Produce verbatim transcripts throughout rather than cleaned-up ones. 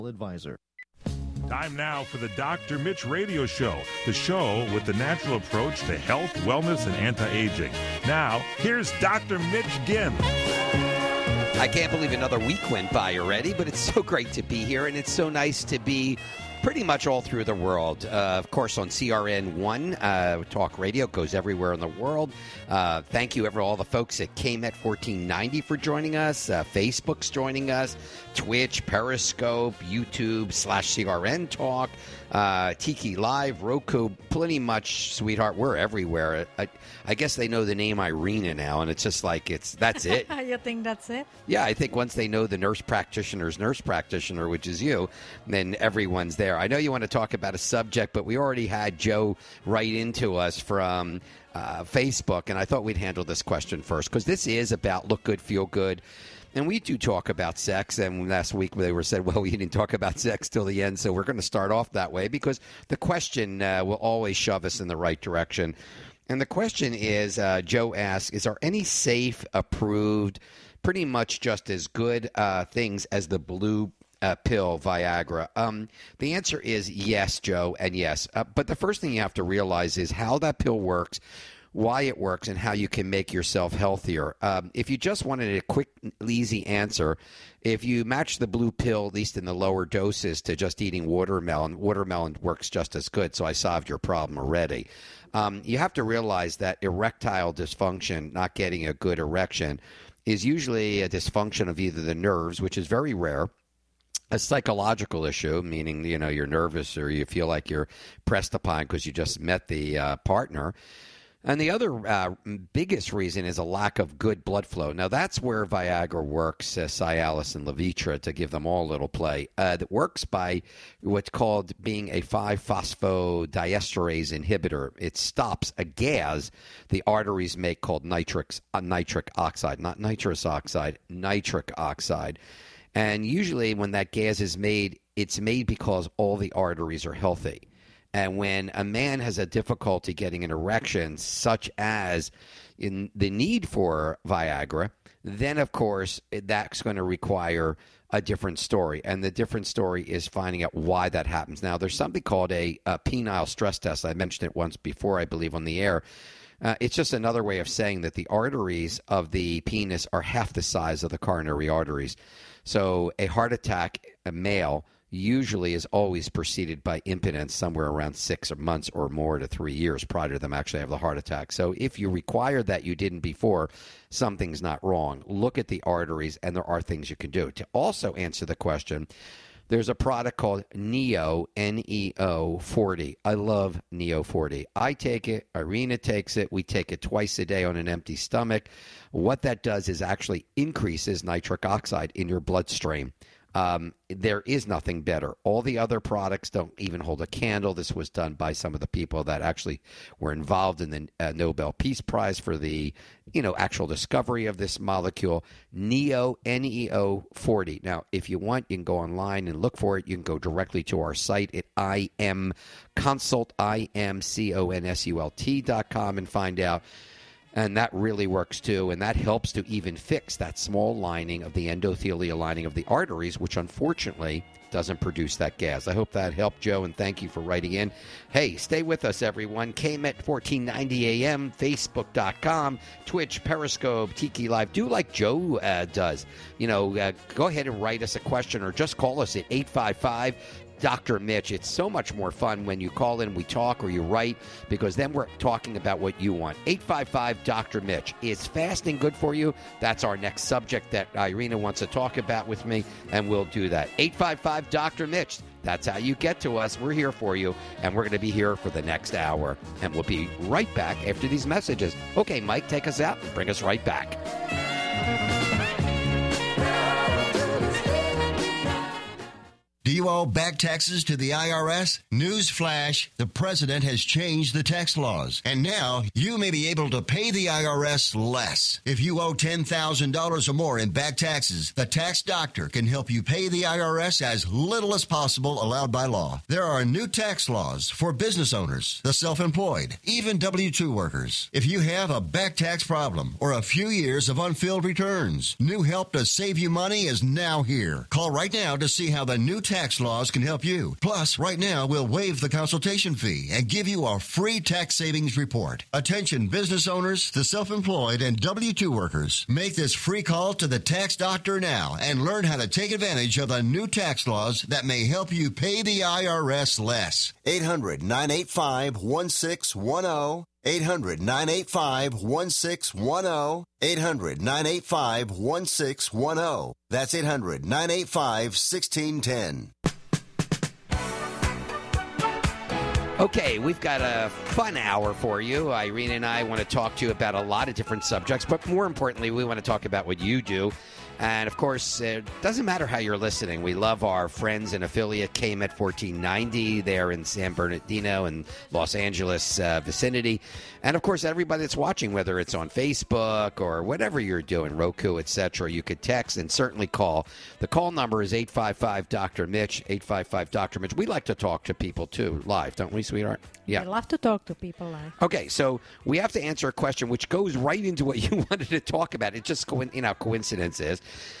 Advisor. Time now for the Doctor Mitch Radio Show, the show with the natural approach to health, wellness, and anti-aging. Now, here's Doctor Mitch Ginn. I can't believe another week went by already, but it's so great to be here, and it's so nice to be pretty much all through the world. Uh, of course, on C R N one, uh, Talk Radio goes everywhere in the world. Uh, thank you, ever all the folks at K M E T fourteen ninety for joining us. Uh, Facebook's joining us. Twitch, Periscope, YouTube, slash C R N Talk, uh, Tiki Live, Roku, plenty much, sweetheart. We're everywhere. I, I guess they know the name Irina now, and it's just like, it's that's it. You think that's it? Yeah, I think once they know the nurse practitioner's nurse practitioner, which is you, then everyone's there. I know you want to talk about a subject, but we already had Joe write into us from uh, Facebook, and I thought we'd handle this question first, because this is about look good, feel good. And we do talk about sex, and last week they were said, well, we didn't talk about sex till the end, so we're going to start off that way, because the question uh, will always shove us in the right direction. And the question is, uh, Joe asks, is there any safe, approved, pretty much just as good uh, things as the blue uh, pill, Viagra? Um, the answer is yes, Joe, and yes. Uh, but the first thing you have to realize is how that pill works, why it works, and how you can make yourself healthier. Um, if you just wanted a quick, easy answer, if you match the blue pill, at least in the lower doses, to just eating watermelon, watermelon works just as good, so I solved your problem already. Um, you have to realize that erectile dysfunction, not getting a good erection, is usually a dysfunction of either the nerves, which is very rare, a psychological issue, meaning, you know, you're nervous or you feel like you're pressed upon because you just met the uh, partner. And the other uh, biggest reason is a lack of good blood flow. Now, that's where Viagra works, uh, Cialis and Levitra, to give them all a little play. Uh, that works by what's called being a five phosphodiesterase inhibitor. It stops a gas the arteries make called nitric, uh, nitric oxide, not nitrous oxide, nitric oxide. And usually when that gas is made, it's made because all the arteries are healthy. And when a man has a difficulty getting an erection, such as in the need for Viagra, then, of course, that's going to require a different story. And the different story is finding out why that happens. Now, there's something called a, a penile stress test. I mentioned it once before, I believe, on the air. Uh, it's just another way of saying that the arteries of the penis are half the size of the coronary arteries. So a heart attack, a male, usually is always preceded by impotence somewhere around six months or more to three years prior to them actually have the heart attack. So if you require that you didn't before, something's not wrong. Look at the arteries, and there are things you can do. To also answer the question, there's a product called Neo, N E O forty. I love Neo forty. I take it. Irina takes it. We take it twice a day on an empty stomach. What that does is actually increases nitric oxide in your bloodstream. Um, there is nothing better. All the other products don't even hold a candle. This was done by some of the people that actually were involved in the uh, Nobel Peace Prize for the, you know, actual discovery of this molecule. Neo, N E O forty. Now, if you want, you can go online and look for it. You can go directly to our site at I M Consult, I M C O N S U L T dot com and find out. And that really works, too, and that helps to even fix that small lining of the endothelial lining of the arteries, which unfortunately doesn't produce that gas. I hope that helped, Joe, and thank you for writing in. Hey, stay with us, everyone. K M E T fourteen ninety A M, Facebook dot com, Twitch, Periscope, Tiki Live. Do like Joe uh, does. You know, uh, go ahead and write us a question or just call us at eight five five Doctor Mitch. It's so much more fun when you call in, we talk, or you write, because then we're talking about what you want. eight five five Doctor Mitch. Is fasting good for you? That's our next subject that Irina wants to talk about with me, and we'll do that. eight five five Doctor Mitch. That's how you get to us. We're here for you, and we're going to be here for the next hour, and we'll be right back after these messages. Okay, Mike, take us out and bring us right back. Do you owe back taxes to the I R S? Newsflash, the president has changed the tax laws, and now you may be able to pay the I R S less. If you owe ten thousand dollars or more in back taxes, the tax doctor can help you pay the I R S as little as possible allowed by law. There are new tax laws for business owners, the self-employed, even W two workers. If you have a back tax problem or a few years of unfilled returns, new help to save you money is now here. Call right now to see how the new tax tax laws can help you. Plus, right now, we'll waive the consultation fee and give you a free tax savings report. Attention business owners, the self-employed, and W two workers. Make this free call to the tax doctor now and learn how to take advantage of the new tax laws that may help you pay the I R S less. eight hundred, nine eight five, one six one zero. eight hundred, nine eight five, one six one zero. eight hundred, nine eight five, one six one zero. That's eight hundred, nine eight five, one six one zero. Okay, we've got a fun hour for you. Irene and I want to talk to you about a lot of different subjects, but more importantly, we want to talk about what you do. And, of course, it doesn't matter how you're listening. We love our friends and affiliate, K M E T fourteen ninety, there in San Bernardino and Los Angeles uh, vicinity. And, of course, everybody that's watching, whether it's on Facebook or whatever you're doing, Roku, et cetera, you could text and certainly call. The call number is eight five five, Doctor Mitch, eight five five, Doctor Mitch. We like to talk to people, too, live, don't we, sweetheart? Yeah. I love to talk to people live. Okay, so we have to answer a question which goes right into what you wanted to talk about. It just, you know, coincidence is.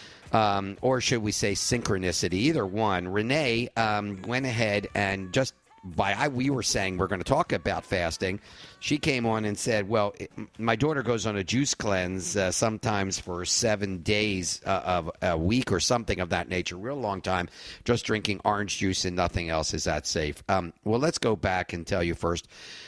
Um, or should we say synchronicity? Either one. Renee um, went ahead and just by I, we were saying we're going to talk about fasting. She came on and said, well, it, my daughter goes on a juice cleanse uh, sometimes for seven days uh, of a week or something of that nature, real long time, just drinking orange juice and nothing else. Is that safe? Um, well, let's go back and tell you first.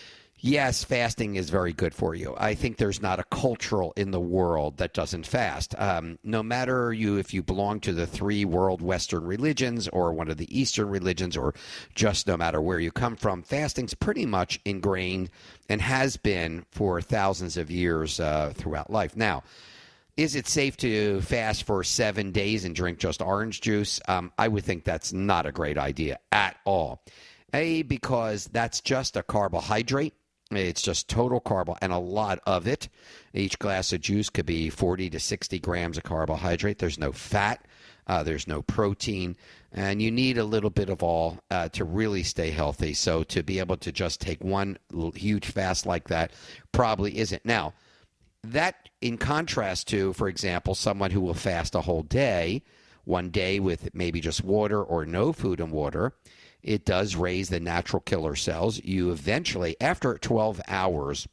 Yes, fasting is very good for you. I think there's not a cultural in the world that doesn't fast. Um, no matter you if you belong to the three world Western religions or one of the Eastern religions or just no matter where you come from, fasting's pretty much ingrained and has been for thousands of years uh, throughout life. Now, is it safe to fast for seven days and drink just orange juice? Um, I would think that's not a great idea at all. A, because that's just a carbohydrate. It's just total carb and a lot of it. Each glass of juice could be forty to sixty grams of carbohydrate. There's no fat. Uh, there's no protein. And you need a little bit of all uh, to really stay healthy. So to be able to just take one huge fast like that probably isn't. Now, that in contrast to, for example, someone who will fast a whole day, one day with maybe just water or no food and water, it does raise the natural killer cells. You eventually, after twelve hours,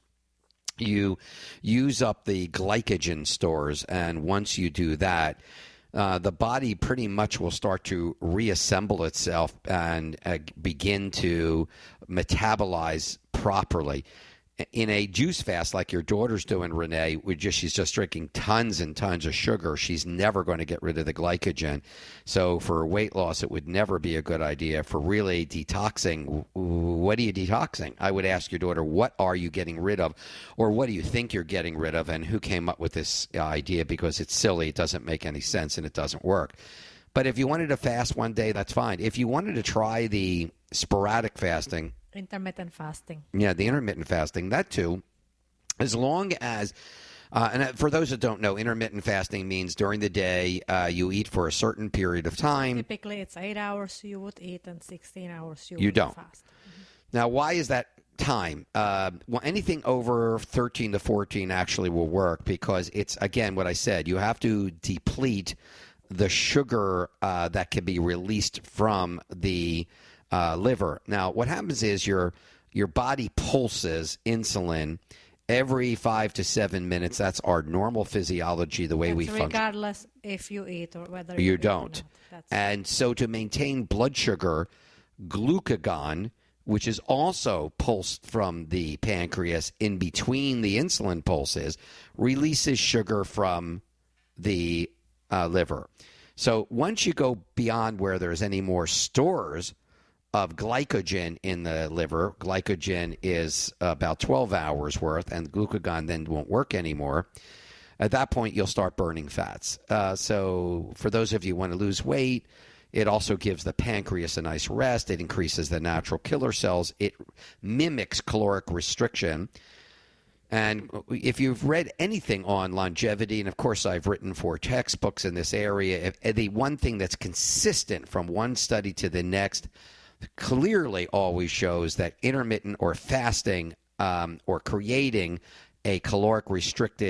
you use up the glycogen stores. And once you do that, uh, the body pretty much will start to reassemble itself and uh, begin to metabolize properly. In a juice fast like your daughter's doing, Renee, we just, she's just drinking tons and tons of sugar. She's never going to get rid of the glycogen. So for weight loss, it would never be a good idea. For really detoxing, what are you detoxing? I would ask your daughter, what are you getting rid of? Or what do you think you're getting rid of? And who came up with this idea? Because it's silly. It doesn't make any sense and it doesn't work. But if you wanted to fast one day, that's fine. If you wanted to try the sporadic fasting, intermittent fasting. Yeah, the intermittent fasting, that too, as long as, uh, and for those that don't know, intermittent fasting means during the day uh, you eat for a certain period of time. Typically, it's eight hours you would eat and sixteen hours you, you would don't. fast. Mm-hmm. Now, why is that time? Uh, well, anything over thirteen to fourteen actually will work because it's, again, what I said, you have to deplete the sugar uh, that can be released from the Uh, liver. Now, what happens is your your body pulses insulin every five to seven minutes. That's our normal physiology, the way That's we function. Regardless if you eat or whether you, you eat don't. Or not. And so to maintain blood sugar, glucagon, which is also pulsed from the pancreas in between the insulin pulses, releases sugar from the uh, liver. So once you go beyond where there's any more stores of glycogen in the liver, glycogen is about twelve hours worth, and glucagon then won't work anymore. At that point, you'll start burning fats. Uh, so for those of you who want to lose weight, it also gives the pancreas a nice rest. It increases the natural killer cells. It mimics caloric restriction. And if you've read anything on longevity, and of course I've written four textbooks in this area, the one thing that's consistent from one study to the next clearly always shows that intermittent or fasting um, or creating a caloric restricted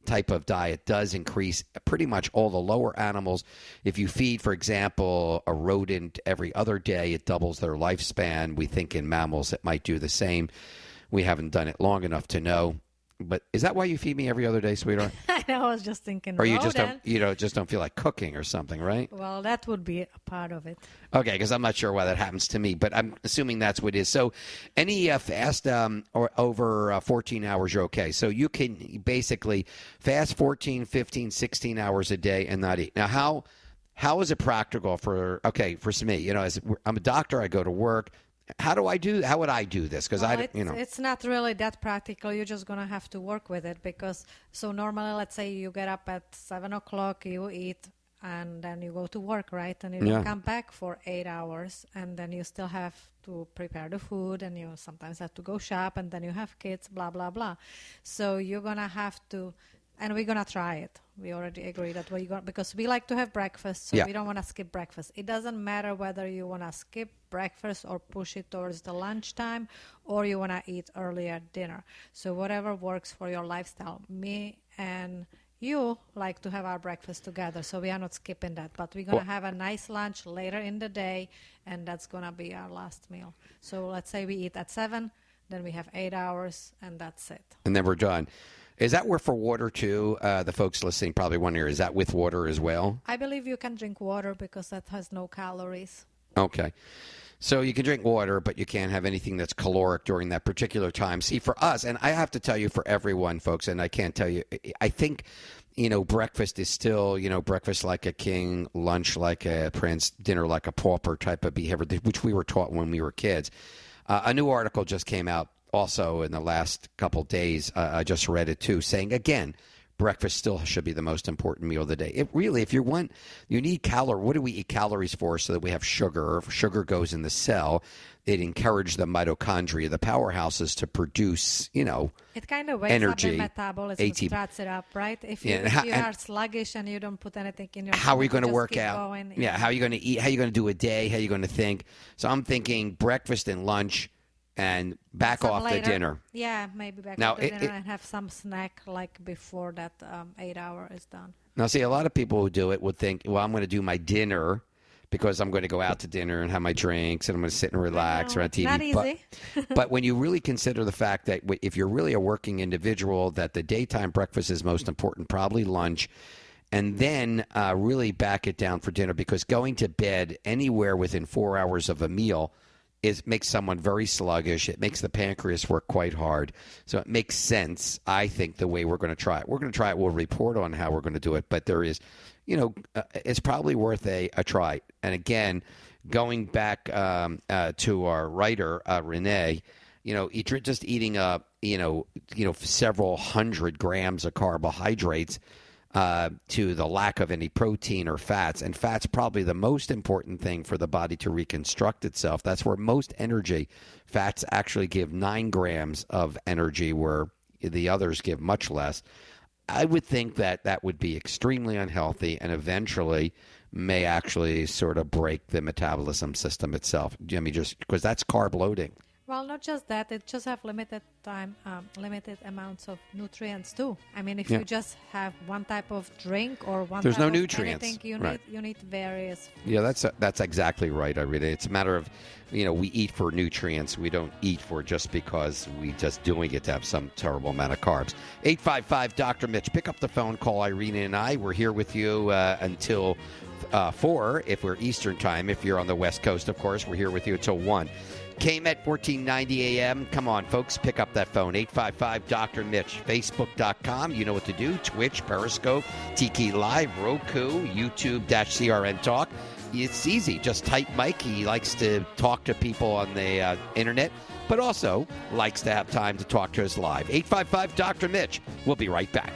type of diet does increase pretty much all the lower animals. If you feed, for example, a rodent every other day, it doubles their lifespan. We think in mammals it might do the same. We haven't done it long enough to know. But is that why you feed me every other day, sweetheart? I know, I was just thinking. Or you just then. don't, you know, just don't feel like cooking or something, right? Well, that would be a part of it. Okay, because I'm not sure why that happens to me, but I'm assuming that's what it is. So any uh, fast um, or over uh, fourteen hours, you're okay. So you can basically fast fourteen, fifteen, sixteen hours a day and not eat. Now, how how is it practical for, okay, for me? You know, as I'm a doctor, I go to work. How do I do? How would I do this? Because well, I, it's, you know, it's not really that practical. You're just gonna have to work with it because so normally, let's say you get up at seven o'clock, you eat, and then you go to work, right? And you Yeah. don't come back for eight hours, and then you still have to prepare the food, and you sometimes have to go shop, and then you have kids, blah blah blah. So you're gonna have to. And we're going to try it. We already agree that we're going because we like to have breakfast, so Yeah. we don't want to skip breakfast. It doesn't matter whether you want to skip breakfast or push it towards the lunchtime or you want to eat early at dinner. So whatever works for your lifestyle. Me and you like to have our breakfast together, so we are not skipping that. But we're going to Well- have a nice lunch later in the day, and that's going to be our last meal. So let's say we eat at seven, then we have eight hours, and that's it. and then we're done. Is that where for water too? Uh, the folks listening probably wonder, is that with water as well? I believe you can drink water because that has no calories. Okay. So you can drink water, but you can't have anything that's caloric during that particular time. See, for us, and I have to tell you for everyone, folks, and I can't tell you, I think, you know, breakfast is still, you know, breakfast like a king, lunch like a prince, dinner like a pauper type of behavior, which we were taught when we were kids. Uh, a new article just came out also in the last couple days. Uh, I just read it too, saying, again, breakfast still should be the most important meal of the day. It really, if you want, you need calorie. What do we eat calories for? So that we have sugar. If sugar goes in the cell, it encourages the mitochondria, the powerhouses, to produce, you know, It kind of wakes energy, up the metabolism, A T P. starts it up, right? If you, Yeah, and if how- you and- are sluggish and you don't put anything in your how are you stomach, going to just work keep out? going, Yeah, how are you going to eat? How are you going to do a day? How are you going to think? So I'm thinking breakfast and lunch and back Some off later. the dinner. Yeah, maybe back Now, off the it- dinner it- and have some snack like before that um, eight hour is done. Now, see, a lot of people who do it would think, well, I'm going to do my dinner because I'm going to go out to dinner and have my drinks and I'm going to sit and relax know, around T V. not But, easy. but when you really consider the fact that w- if you're really a working individual, that the daytime breakfast is most important, probably lunch, and then uh, really back it down for dinner, because going to bed anywhere within four hours of a meal is makes someone very sluggish. It makes the pancreas work quite hard. So it makes sense, I think, the way we're going to try it. We're going to try it. We'll report on how we're going to do it. But there is, you know, uh, it's probably worth a, a try. And again, going back um, uh, to our writer, uh, Renee, you know, eat, just eating up, you know, you know, several hundred grams of carbohydrates Uh, to the lack of any protein or fats. And fat's probably the most important thing for the body to reconstruct itself. That's where most energy, fats actually give nine grams of energy, where the others give much less. I would think that that would be extremely unhealthy and eventually may actually sort of break the metabolism system itself. I mean, just because that's carb loading. Well, not just that, it just have limited time, um, limited amounts of nutrients too. I mean, if Yeah. you just have one type of drink or one There's type no of nutrients, anything, you right. need you need various. Yeah, that's that's exactly right, Irina. It's a matter of, you know, we eat for nutrients. We don't eat for just because we just doing it to have some terrible amount of carbs. eight five five, Doctor Mitch. Pick up the phone, call Irina and I. We're here with you uh, until uh, four if we're Eastern time. If you're on the West Coast, of course, we're here with you until one. K M E T fourteen ninety A M. Come on, folks. Pick up that phone. eight five five, Doctor Mitch. Facebook dot com. You know what to do. Twitch, Periscope, Tiki Live, Roku, YouTube dash C R N Talk. It's easy. Just type Mike. He likes to talk to people on the uh, internet, but also likes to have time to talk to us live. eight five five, Doctor Mitch. We'll be right back.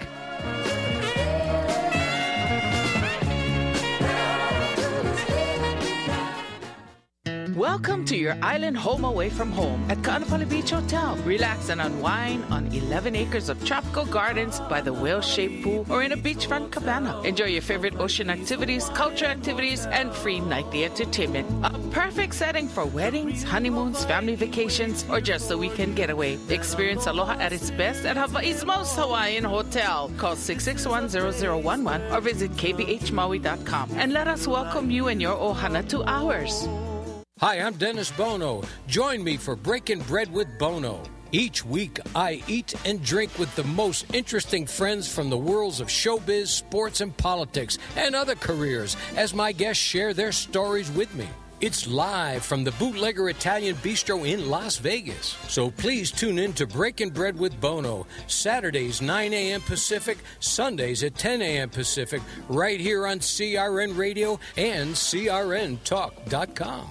Welcome to your island home away from home at Kaanapali Beach Hotel. Relax and unwind on eleven acres of tropical gardens by the whale-shaped pool or in a beachfront cabana. Enjoy your favorite ocean activities, culture activities, and free nightly entertainment. A perfect setting for weddings, honeymoons, family vacations, or just a weekend getaway. Experience aloha at its best at Hawaii's most Hawaiian hotel. Call six six one, zero zero one one or visit k b h maui dot com and let us welcome you and your ohana to ours. Hi, I'm Dennis Bono. Join me for Breaking Bread with Bono. Each week, I eat and drink with the most interesting friends from the worlds of showbiz, sports, and politics, and other careers, as my guests share their stories with me. It's live from the Bootlegger Italian Bistro in Las Vegas. So please tune in to Breaking Bread with Bono, Saturdays nine a.m. Pacific, Sundays at ten a.m. Pacific, right here on C R N Radio and C R N talk dot com.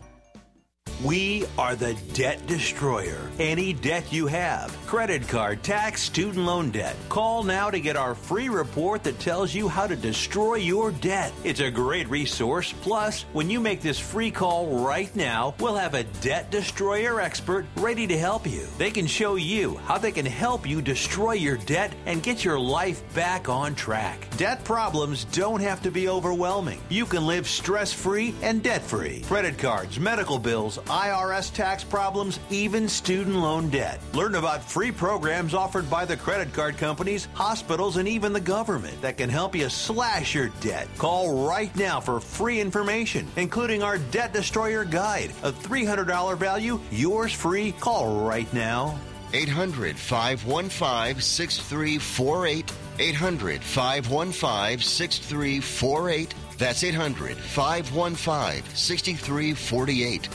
We are the Debt Destroyer. Any debt you have, credit card, tax, student loan debt, call now to get our free report that tells you how to destroy your debt. It's a great resource. Plus, when you make this free call right now, we'll have a Debt Destroyer expert ready to help you. They can show you how they can help you destroy your debt and get your life back on track. Debt problems don't have to be overwhelming. You can live stress-free and debt-free. Credit cards, medical bills, I R S tax problems, even student loan debt. Learn about free programs offered by the credit card companies, hospitals, and even the government that can help you slash your debt. Call right now for free information, including our Debt Destroyer Guide, a three hundred dollars value, yours free. Call right now. eight hundred, five one five, six three four eight. eight hundred, five one five, six three four eight. That's eight hundred, five one five, six three four eight.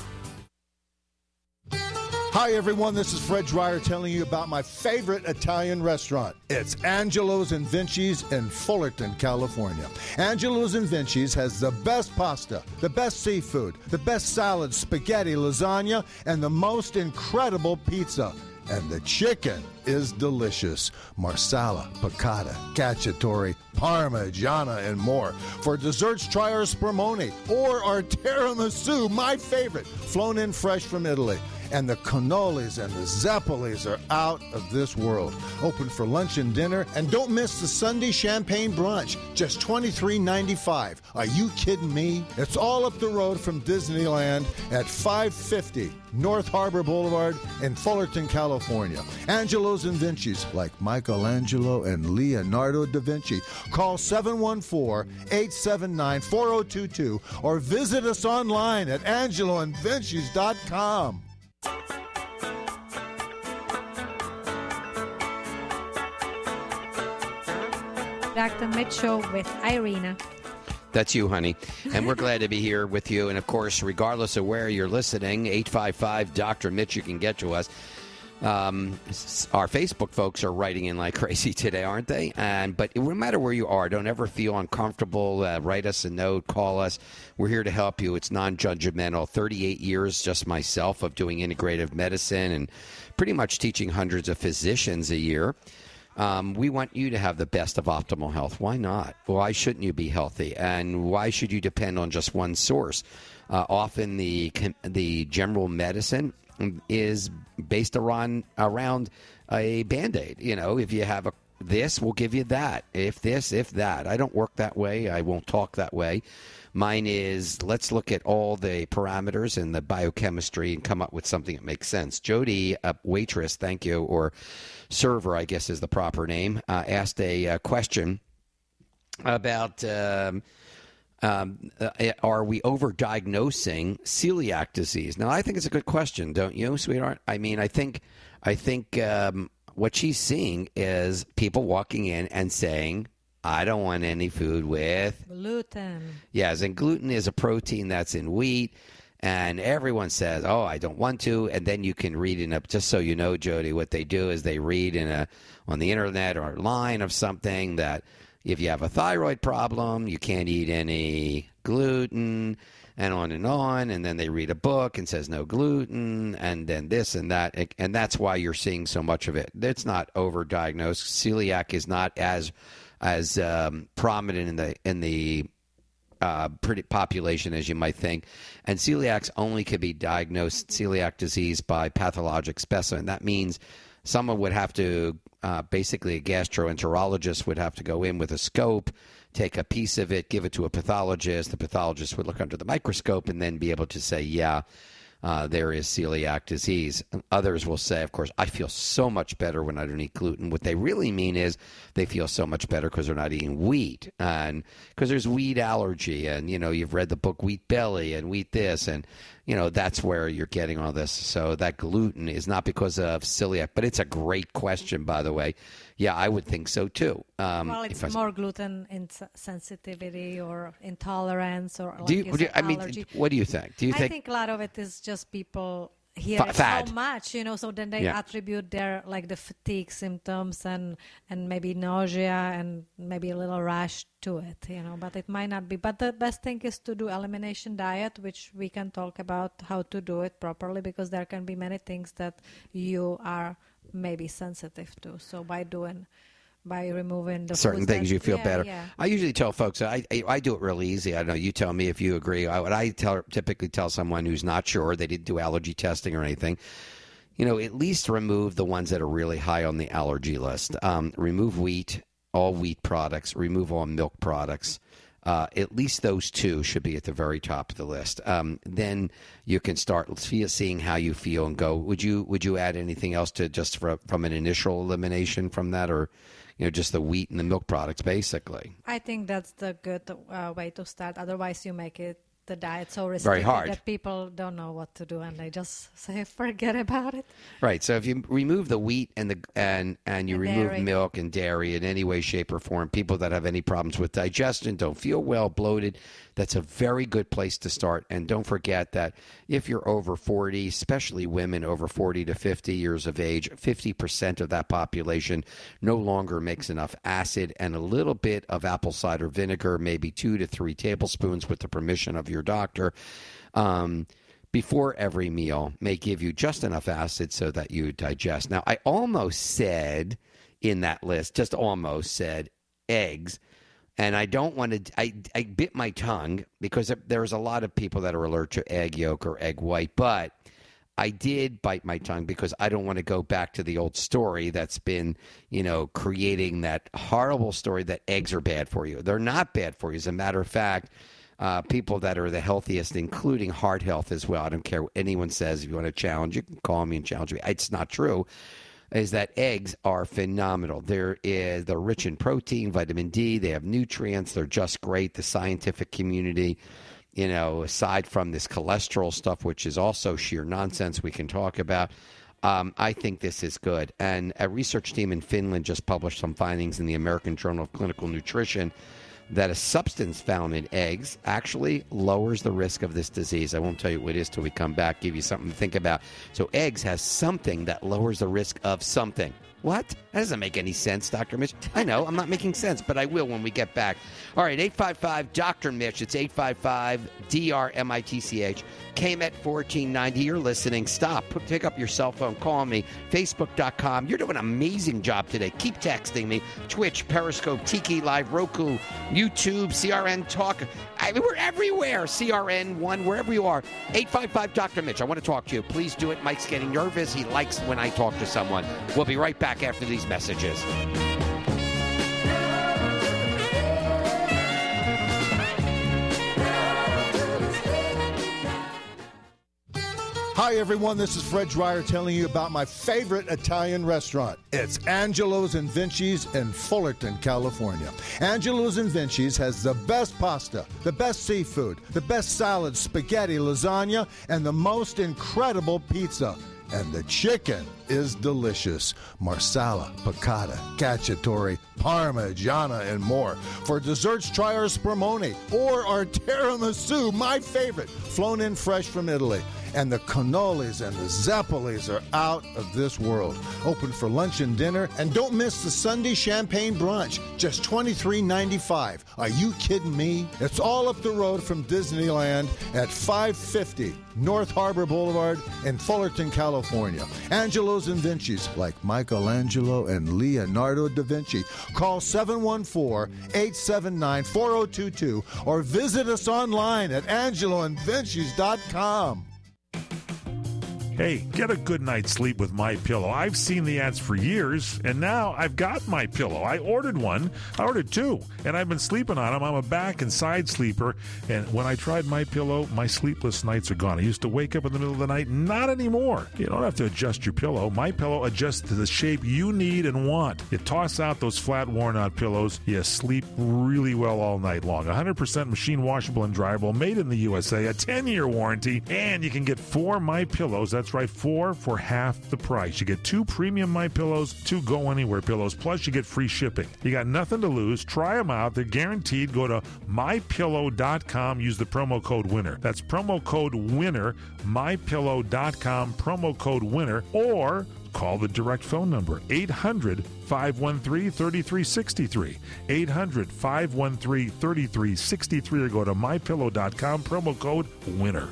Hi, everyone. This is Fred Dreyer telling you about my favorite Italian restaurant. It's Angelo's and Vinci's in Fullerton, California. Angelo's and Vinci's has the best pasta, the best seafood, the best salad, spaghetti, lasagna, and the most incredible pizza. And the chicken is delicious. Marsala, piccata, cacciatore, parmigiana, and more. For desserts, try our spumoni or our tiramisu, my favorite, flown in fresh from Italy. And the cannolis and the zeppolis are out of this world. Open for lunch and dinner. And don't miss the Sunday champagne brunch. Just twenty-three ninety-five. Are you kidding me? It's all up the road from Disneyland at five fifty North Harbor Boulevard in Fullerton, California. Angelo's and Vinci's, like Michelangelo and Leonardo da Vinci. Call seven one four, eight seven nine, four zero two two or visit us online at angelo and vinci's dot com. Doctor Mitch Show with Irina. That's you, honey. And we're glad to be here with you. And, of course, regardless of where you're listening, eight five five Doctor Mitch, you can get to us. Um, our Facebook folks are writing in like crazy today, aren't they? And But no matter where you are, don't ever feel uncomfortable. Uh, write us a note. Call us. We're here to help you. It's non-judgmental. thirty-eight years just myself of doing integrative medicine and pretty much teaching hundreds of physicians a year. Um, we want you to have the best of optimal health. Why not? Why shouldn't you be healthy? And why should you depend on just one source? Uh, often the the general medicine is based around around a Band-Aid. You know, if you have a this, we'll give you that. If this, if that. I don't work that way. I won't talk that way. Mine is, let's look at all the parameters and the biochemistry and come up with something that makes sense. Jody, a waitress, thank you, or server, I guess is the proper name, uh, asked a uh, question about um, um, uh, are we overdiagnosing celiac disease? Now, I think it's a good question, don't you, sweetheart? I mean, I think, I think um, what she's seeing is people walking in and saying, I don't want any food with gluten. Yes, and gluten is a protein that's in wheat. And everyone says, oh, I don't want to. And then you can read in a, just so you know, Jody, what they do is they read in a on the internet or line of something that if you have a thyroid problem, you can't eat any gluten, and on and on. And then they read a book and says no gluten, and then this and that. And that's why you're seeing so much of it. It's not overdiagnosed. Celiac is not as as um, prominent in the in the uh, pretty population as you might think. And celiacs only could be diagnosed celiac disease by pathologic specimen. That means someone would have to, uh, basically a gastroenterologist would have to go in with a scope, take a piece of it, give it to a pathologist. The pathologist would look under the microscope and then be able to say, yeah, Uh, there is celiac disease. Others will say, of course, I feel so much better when I don't eat gluten. What they really mean is they feel so much better because they're not eating wheat, and because there's wheat allergy, and you know you've read the book Wheat Belly and Wheat this, and you know that's where you're getting all this. So that gluten is not because of celiac, but it's a great question, by the way. Yeah, I would think so too. Um, well, it's I, more gluten insensitivity or intolerance or like do you, you do said, you, I mean, allergy. What do you think? Do you I think? think a lot of it is just people hear F- it fad. so much, you know, so then they Yeah. attribute their like the fatigue symptoms and and maybe nausea and maybe a little rash to it, you know, but it might not be. But the best thing is to do elimination diet, which we can talk about how to do it properly, because there can be many things that you are maybe sensitive to. So by doing by removing the certain foods things that, you feel yeah, better. Yeah. I usually tell folks, I, I I do it really easy. I don't know, you tell me if you agree. I, what I tell, typically tell someone who's not sure, they didn't do allergy testing or anything, you know, at least remove the ones that are really high on the allergy list. Um, remove wheat, all wheat products, remove all milk products. Uh, at least those two should be at the very top of the list. Um, then you can start see, seeing how you feel and go. Would you would you add anything else to just for, from an initial elimination from that, or you know just the wheat and the milk products basically? I think that's the good uh, way to start. Otherwise, you make it the diet so Very restricted hard. that people don't know what to do and they just say forget about it. Right. So if you remove the wheat and the and and you And remove dairy. milk and dairy in any way, shape, or form, people that have any problems with digestion, don't feel well, bloated, that's a very good place to start. And don't forget that if you're over forty, especially women over forty to fifty years of age, fifty percent of that population no longer makes enough acid, and a little bit of apple cider vinegar, maybe two to three tablespoons with the permission of your doctor, um, before every meal may give you just enough acid so that you digest. Now, I almost said in that list, just almost said eggs. And I don't want to, I, I bit my tongue because there's a lot of people that are allergic to egg yolk or egg white, but I did bite my tongue because I don't want to go back to the old story that's been, you know, creating that horrible story that eggs are bad for you. They're not bad for you. As a matter of fact, uh, people that are the healthiest, including heart health as well, I don't care what anyone says. If you want to challenge, you can call me and challenge me. It's not true. Is that eggs are phenomenal. There is, they're rich in protein, vitamin D. They have nutrients. They're just great. The scientific community, you know, aside from this cholesterol stuff, which is also sheer nonsense we can talk about, um, I think this is good. And a research team in Finland just published some findings in the American Journal of Clinical Nutrition that a substance found in eggs actually lowers the risk of this disease. I won't tell you what it is till we come back, give you something to think about. So eggs has something that lowers the risk of something. What? That doesn't make any sense, Doctor Mitch. I know, I'm not making sense, but I will when we get back. All right, eight five five, Doctor Mitch. It's eight five five, D R M I T C H. K M E T fourteen ninety. You're listening. Stop. Put, pick up your cell phone. Call me. Facebook dot com. You're doing an amazing job today. Keep texting me. Twitch, Periscope, Tiki Live, Roku, YouTube, C R N Talk. I mean, we're everywhere. C R N one, wherever you are. eight five five, Doctor Mitch. I want to talk to you. Please do it. Mike's getting nervous. He likes when I talk to someone. We'll be right back after these messages. Hi, everyone. This is Fred Dreyer telling you about my favorite Italian restaurant. It's Angelo's and Vinci's in Fullerton, California. Angelo's and Vinci's has the best pasta, the best seafood, the best salad, spaghetti, lasagna, and the most incredible pizza. And the chicken is delicious. Marsala, piccata, cacciatore, parmigiana, and more. For desserts, try our spumoni or our tiramisu, my favorite, flown in fresh from Italy. And the cannolis and the zappolis are out of this world. Open for lunch and dinner. And don't miss the Sunday champagne brunch. Just twenty-three ninety-five. Are you kidding me? It's all up the road from Disneyland at five fifty North Harbor Boulevard in Fullerton, California. Angelo's and Vinci's, like Michelangelo and Leonardo da Vinci. Call seven one four, eight seven nine, four zero two two or visit us online at angelo and vinci's dot com. Hey, get a good night's sleep with MyPillow. I've seen the ads for years, and now I've got MyPillow. I ordered one. I ordered two, and I've been sleeping on them. I'm a back and side sleeper, and when I tried MyPillow, my sleepless nights are gone. I used to wake up in the middle of the night. Not anymore. You don't have to adjust your pillow. MyPillow adjusts to the shape you need and want. You toss out those flat, worn-out pillows. You sleep really well all night long. one hundred percent machine washable and dryable, made in the U S A, a ten-year warranty, and you can get four MyPillows. That's right, four for half the price. You get two premium MyPillows, two Go Anywhere pillows, plus you get free shipping. You got nothing to lose. Try them out. They're guaranteed. Go to my pillow dot com. Use the promo code WINNER. That's promo code WINNER, my pillow dot com, promo code WINNER, or call the direct phone number, eight hundred, five one three, three three six three, eight hundred, five one three, three three six three, or go to my pillow dot com, promo code WINNER.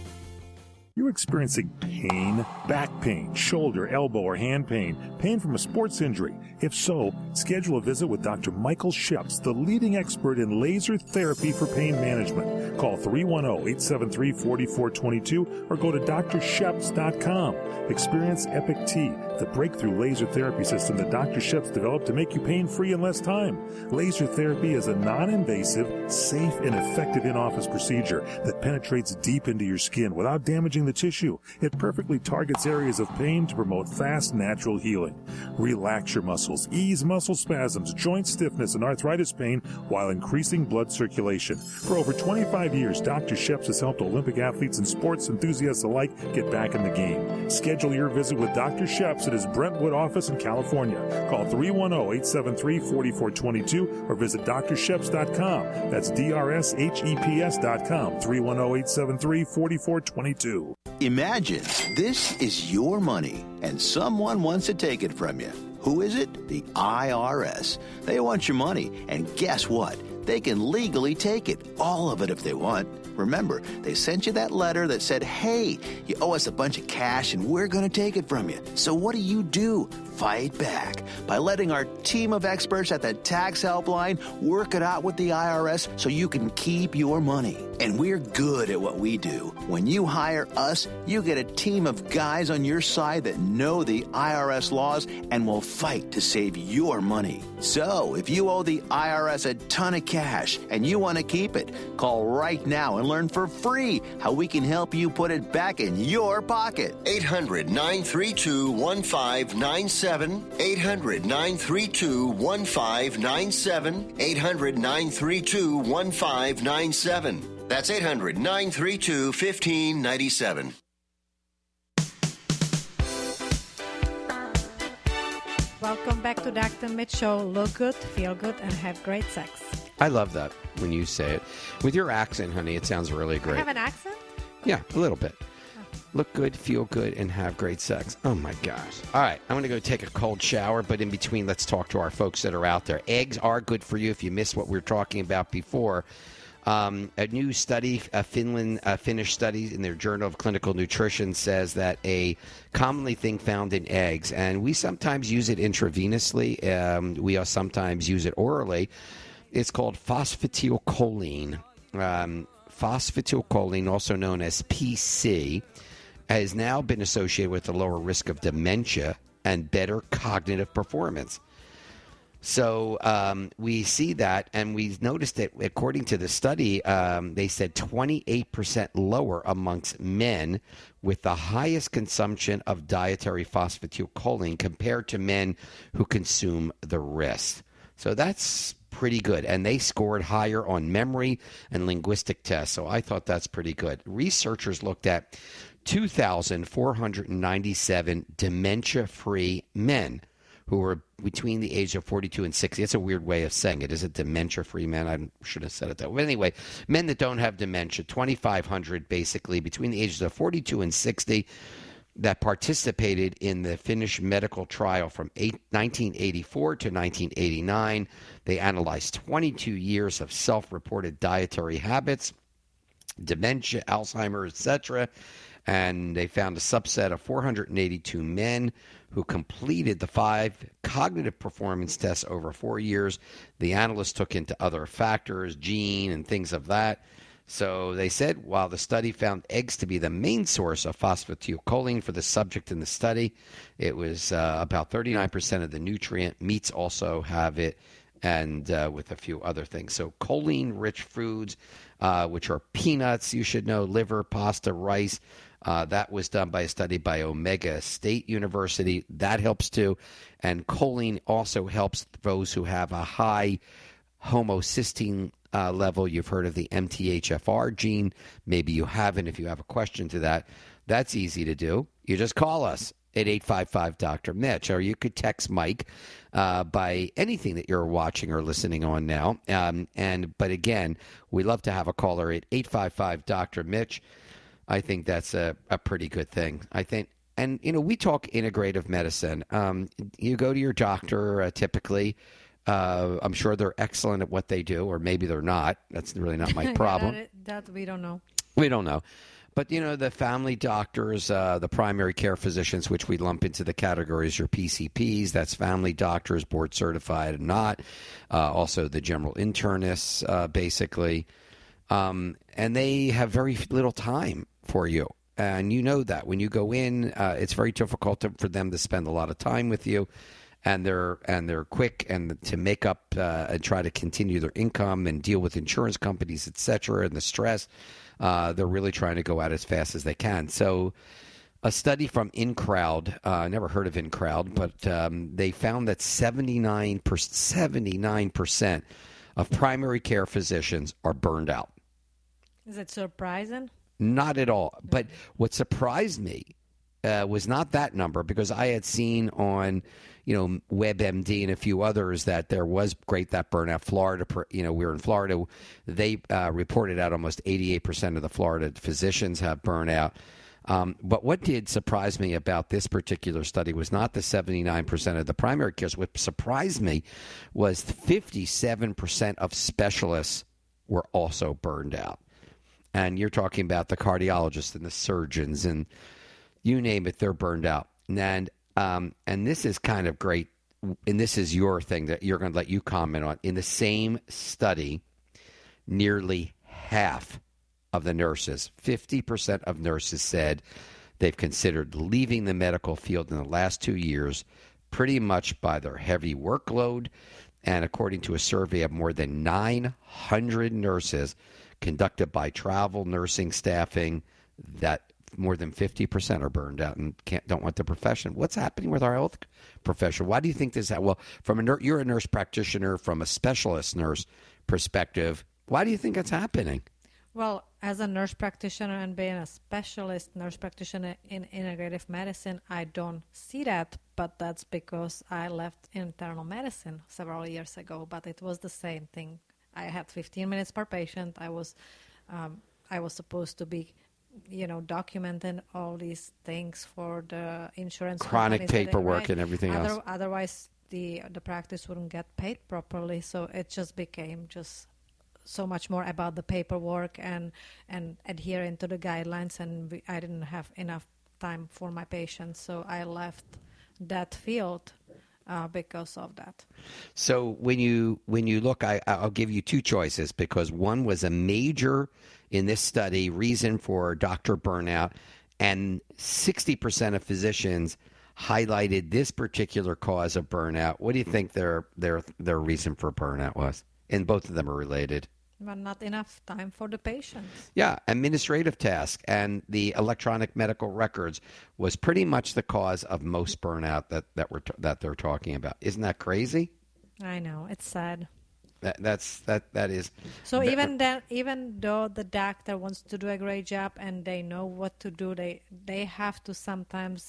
You're experiencing pain, back pain, shoulder, elbow, or hand pain, pain from a sports injury. If so, schedule a visit with Doctor Michael Sheps, the leading expert in laser therapy for pain management. Call three one zero, eight seven three, four four two two or go to d r sheps dot com. Experience Epic T, the breakthrough laser therapy system that Doctor Sheps developed to make you pain-free in less time. Laser therapy is a non-invasive, safe, and effective in-office procedure that penetrates deep into your skin without damaging the tissue. It perfectly targets areas of pain to promote fast, natural healing. Relax your muscles, ease muscle spasms, joint stiffness, and arthritis pain while increasing blood circulation. For over twenty-five years, Doctor Sheps has helped Olympic athletes and sports enthusiasts alike get back in the game. Schedule your visit with Doctor Sheps at his Brentwood office in California. Call three one zero, eight seven three, four four two two or visit d r sheps dot com. That's D R S H E P S dot com, three one zero, eight seven three, four four two two. Imagine this is your money and someone wants to take it from you. Who is it? The I R S. They want your money, and guess what? They can legally take it, all of it if they want. Remember, they sent you that letter that said, hey, you owe us a bunch of cash and we're going to take it from you. So what do you do? Fight back by letting our team of experts at the Tax Helpline work it out with the I R S so you can keep your money. And we're good at what we do. When you hire us, you get a team of guys on your side that know the I R S laws and will fight to save your money. So if you owe the I R S a ton of cash and you want to keep it, call right now and learn for free how we can help you put it back in your pocket. eight hundred, nine three two, one five nine seven. eight hundred, nine three two, one five nine seven. eight hundred, nine three two, one five nine seven. That's eight hundred, nine three two, one five nine seven. Welcome back to Doctor Mitch Show. Look good, feel good, and have great sex. I love that when you say it. With your accent, honey, it sounds really great. I have an accent? Yeah, a little bit. Look good, feel good, and have great sex. Oh, my gosh. All right, I'm going to go take a cold shower, but in between, let's talk to our folks that are out there. Eggs are good for you if you missed what we were talking about before. Um, a new study, a Finland, a Finnish study in their Journal of Clinical Nutrition says that a commonly thing found in eggs, and we sometimes use it intravenously, um, we sometimes use it orally, it's called phosphatidylcholine. Um, phosphatidylcholine, also known as P C, has now been associated with a lower risk of dementia and better cognitive performance. So um, we see that, and we noticed that according to the study, um, they said twenty-eight percent lower amongst men with the highest consumption of dietary phosphatidylcholine compared to men who consume the rest. So that's pretty good. And they scored higher on memory and linguistic tests. So I thought that's pretty good. Researchers looked at two thousand four hundred ninety-seven dementia-free men who were between the age of forty-two and sixty. It's a weird way of saying it. Is it dementia-free men? I should have said it that way. But anyway, men that don't have dementia, twenty-five hundred basically between the ages of forty-two and sixty that participated in the Finnish medical trial from eight, nineteen eighty-four to nineteen eighty-nine. They analyzed twenty-two years of self-reported dietary habits, dementia, Alzheimer's, et cetera, and they found a subset of four hundred eighty-two men who completed the five cognitive performance tests over four years. The analysts took into other factors, gene and things of that. So they said while the study found eggs to be the main source of phosphatidylcholine for the subject in the study, it was uh, about thirty-nine percent of the nutrient. Meats also have it, and uh, with a few other things. So choline-rich foods, uh, which are peanuts, you should know, liver, pasta, rice. Uh, that was done by a study by Omega State University. That helps too. And choline also helps those who have a high homocysteine uh, level. You've heard of the M T H F R gene. Maybe you haven't. If you have a question to that, that's easy to do. You just call us at eight five five, Doctor Mitch, or you could text Mike uh, by anything that you're watching or listening on now. Um, and But again, we love to have a caller at eight five five, Doctor Mitch. I think that's a, a pretty good thing. I think, and, you know, we talk integrative medicine. Um, you go to your doctor uh, typically. Uh, I'm sure they're excellent at what they do, or maybe they're not. That's really not my problem. that, that we don't know. We don't know. But, you know, the family doctors, uh, the primary care physicians, which we lump into the categories, your P C Ps, that's family doctors, board certified and not. Uh, also the general internists, uh, basically. Um, and they have very little time for you. And you know that. When you go in, uh, it's very difficult to, for them to spend a lot of time with you. And they're and they're quick and to make up uh, and try to continue their income and deal with insurance companies, et cetera, and the stress. Uh, they're really trying to go out as fast as they can. So a study from InCrowd, uh, I never heard of InCrowd, but um, they found that seventy-nine percent, seventy-nine percent of primary care physicians are burned out. Is it surprising? Not at all. But what surprised me uh, was not that number, because I had seen on, you know, WebMD and a few others that there was great that burnout. Florida, you know, we were in Florida. They uh, reported out almost eighty-eight percent of the Florida physicians have burnout. Um, but what did surprise me about this particular study was not the seventy-nine percent of the primary cares. What surprised me was fifty-seven percent of specialists were also burned out. And you're talking about the cardiologists and the surgeons and you name it, they're burned out. And um, and this is kind of great, and this is your thing that you're going to let you comment on. In the same study, nearly half of the nurses, fifty percent of nurses said they've considered leaving the medical field in the last two years, pretty much by their heavy workload. And according to a survey of more than nine hundred nurses conducted by Travel Nursing Staffing, that more than fifty percent are burned out and can't don't want the profession. What's happening with our health profession? Why do you think this? Well, from a nurse, you're a nurse practitioner, from a specialist nurse perspective, why do you think it's happening? Well, as a nurse practitioner and being a specialist nurse practitioner in integrative medicine, I don't see that, but that's because I left internal medicine several years ago. But it was the same thing. I had fifteen minutes per patient. I was, um, I was supposed to be, you know, documenting all these things for the insurance chronic companies, paperwork right? and everything Other, else. Otherwise, the the practice wouldn't get paid properly. So it just became just so much more about the paperwork and and adhering to the guidelines, and we, I didn't have enough time for my patients, so I left that field uh, because of that. So when you when you look, I, I'll give you two choices, because one was a major in this study reason for doctor burnout, and sixty percent of physicians highlighted this particular cause of burnout. What do you think their their their reason for burnout was? And both of them are related. But not enough time for the patients. Yeah, administrative tasks and the electronic medical records was pretty much the cause of most burnout that that we're t- that they're talking about. Isn't that crazy? I know, it's sad. That that's that that is. So that, even then, even though the doctor wants to do a great job and they know what to do, they they have to sometimes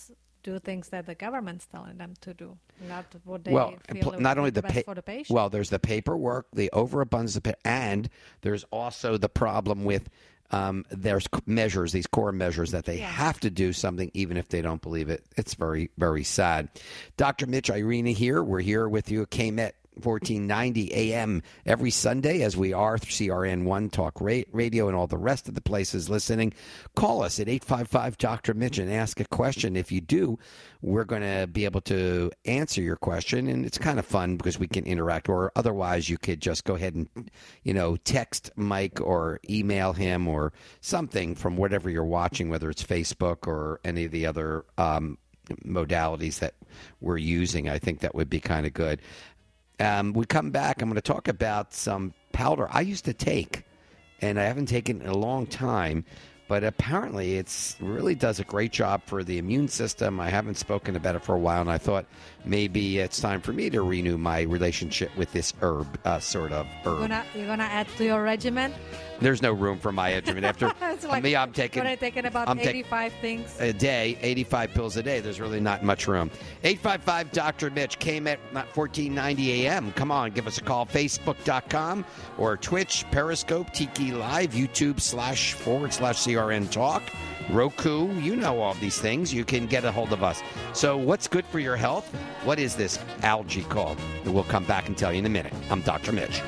do things that the government's telling them to do, not what they well, feel pl- not only the, best pa- for the patient. Well, there's the paperwork, the overabundance of pa- and there's also the problem with um, there's c- measures, these core measures that they Yeah. have to do something even if they don't believe it. It's very, very sad. Doctor Mitch Irina here. We're here with you at K M E T. fourteen ninety A M every Sunday, as we are through C R N one Talk ra- Radio and all the rest of the places listening. Call us at eight five five Doctor Mitch and ask a question. If you do, we're going to be able to answer your question, and it's kind of fun because we can interact. Or otherwise, you could just go ahead and, you know, text Mike or email him or something from whatever you're watching, whether it's Facebook or any of the other um, modalities that we're using. I think that would be kind of good. Um, we come back, I'm going to talk about some powder I used to take, and I haven't taken it in a long time, but apparently it really does a great job for the immune system. I haven't spoken about it for a while, and I thought maybe it's time for me to renew my relationship with this herb, uh, sort of herb. You're gonna, you're gonna add to your regimen? There's no room for my regimen. After like, me, I'm taking, you're taking about I'm eighty-five take, things a day, eighty-five pills a day. There's really not much room. eight five five Doctor Mitch, K M E T, fourteen ninety A M. Come on, give us a call. Facebook dot com or Twitch, Periscope, Tiki Live, YouTube slash forward slash C R N Talk, Roku. You know all these things. You can get a hold of us. So what's good for your health? What is this algae called? We'll come back and tell you in a minute. I'm Doctor Mitch.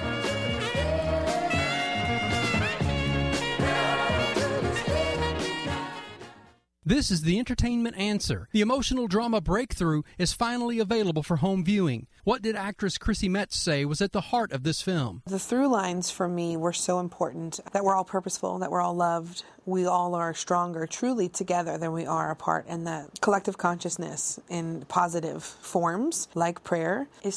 This is the Entertainment Answer. The emotional drama Breakthrough is finally available for home viewing. What did actress Chrissy Metz say was at the heart of this film? The through lines for me were so important, that we're all purposeful, that we're all loved. We all are stronger truly together than we are apart, and that collective consciousness in positive forms, like prayer, is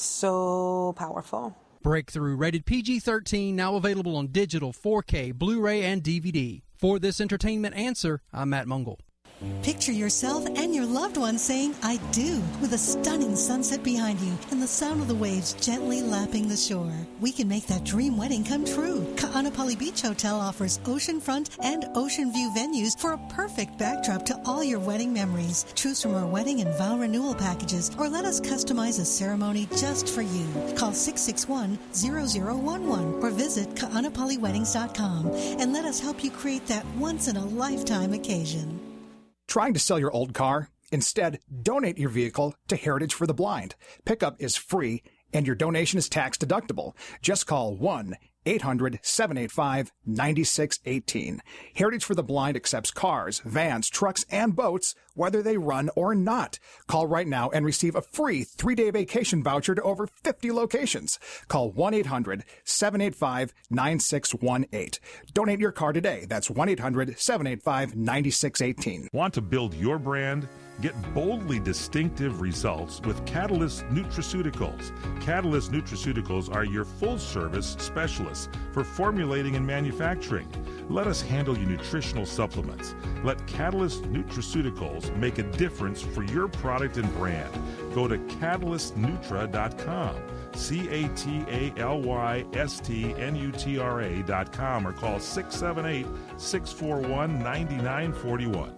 so powerful. Breakthrough, rated P G thirteen, now available on digital, four K, Blu-ray, and D V D. For this Entertainment Answer, I'm Matt Mungle. Picture yourself and your loved one saying, I do, with a stunning sunset behind you and the sound of the waves gently lapping the shore. We can make that dream wedding come true. Ka'anapali Beach Hotel offers oceanfront and ocean view venues for a perfect backdrop to all your wedding memories. Choose from our wedding and vow renewal packages, or let us customize a ceremony just for you. Call six six one, zero zero one one or visit Ka'anapali Weddings dot com and let us help you create that once-in-a-lifetime occasion. Trying to sell your old car? Instead, donate your vehicle to Heritage for the Blind. Pickup is free, and your donation is tax deductible. Just call one eight hundred, seven eight five, nine six one eight. Heritage for the Blind accepts cars, vans, trucks, and boats, whether they run or not. Call right now and receive a free three-day vacation voucher to over fifty locations. Call one eight hundred, seven eight five, nine six one eight. Donate your car today. That's one eight hundred, seven eight five, nine six one eight. Want to build your brand? Get boldly distinctive results with Catalyst Nutraceuticals. Catalyst Nutraceuticals are your full-service specialists for formulating and manufacturing. Let us handle your nutritional supplements. Let Catalyst Nutraceuticals make a difference for your product and brand. Go to catalyst nutra dot com. C A T A L Y S T N U T R A dot com or call six seven eight, six four one, nine nine four one.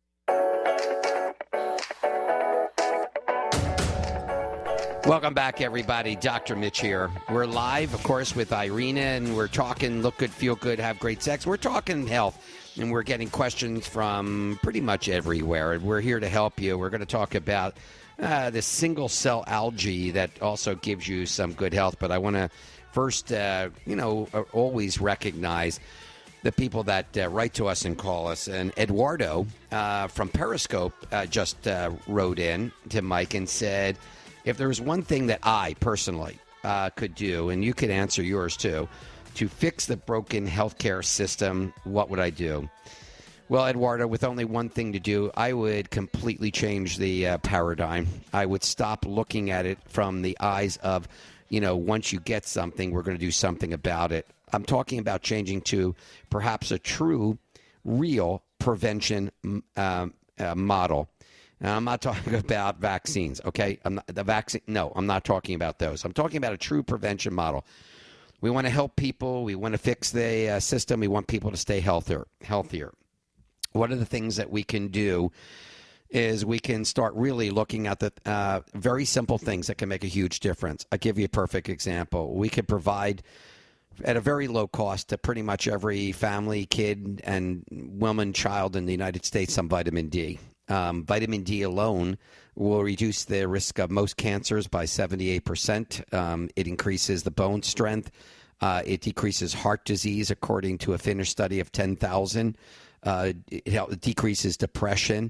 Welcome back, everybody. Doctor Mitch here. We're live, of course, with Irina, and we're talking look good, feel good, have great sex. We're talking health, and we're getting questions from pretty much everywhere. We're here to help you. We're going to talk about uh, the single-cell algae that also gives you some good health. But I want to first, uh, you know, always recognize the people that uh, write to us and call us. And Eduardo uh, from Periscope uh, just uh, wrote in to Mike and said, if there was one thing that I personally uh, could do, and you could answer yours too, to fix the broken healthcare system, what would I do? Well, Eduardo, with only one thing to do, I would completely change the uh, paradigm. I would stop looking at it from the eyes of, you know, once you get something, we're going to do something about it. I'm talking about changing to perhaps a true, real prevention um, uh, model. Now, I'm not talking about vaccines, okay? I'm not, the vaccine. No, I'm not talking about those. I'm talking about a true prevention model. We want to help people. We want to fix the uh, system. We want people to stay healthier. Healthier. What are the things that we can do is we can start really looking at the uh, very simple things that can make a huge difference. I'll give you a perfect example. We could provide at a very low cost to pretty much every family, kid, and woman, child in the United States some vitamin D. Um, vitamin D alone will reduce the risk of most cancers by seventy-eight percent. Um, it increases the bone strength. Uh, it decreases heart disease, according to a Finnish study of ten thousand. Uh, it, help, it decreases depression.